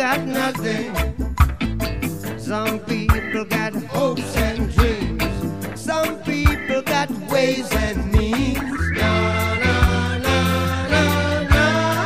got nothing. Some people got hopes and dreams. Some people got ways and means. No, no, no, no, no.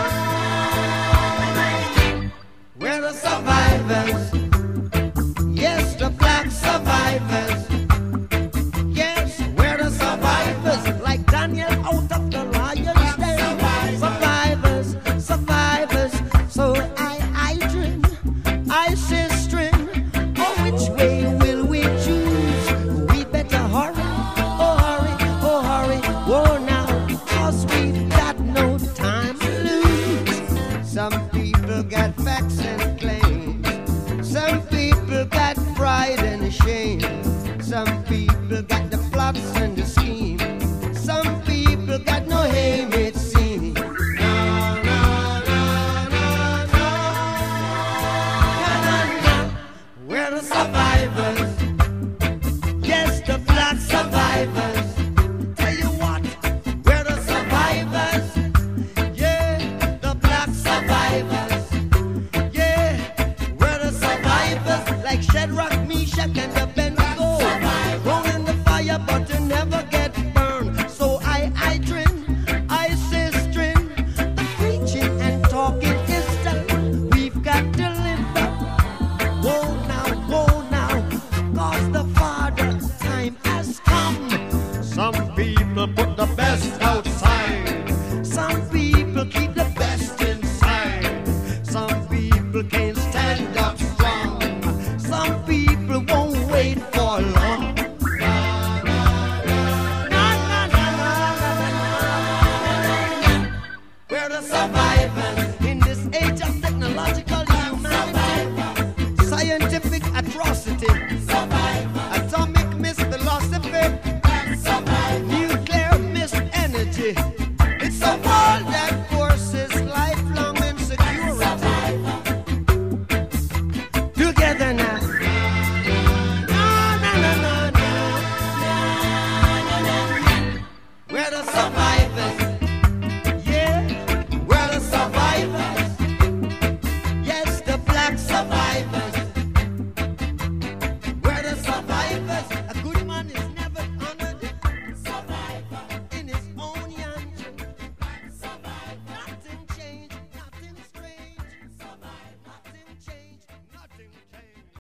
We're the survivors. Yes, the black survivors. Yes, we're the survivors. Like Daniel out of the lion's den. Survivors, survivors. So I dream, I say string. Oh, which way will we choose? We better hurry, oh hurry, oh hurry. Whoa now, 'cause we've got no time to lose. Some people got facts and claims. Some people got pride and shame. Some people got the plots and the scheme. Some people got no aim, it seems. No, no, no, no, no. No, no, no. We're the survivors. Yes, the black survivors. Tell you what, we're the survivors. Yeah, the black survivors. Yeah, we're the survivors. Like Shadrach, Meshach, and Abednego. Thrown in the fire, but you never get burned. So I dream, I say string. The preaching and talking is done. We've got to live up. Whoa now, 'cause the Father's time has come. Some people put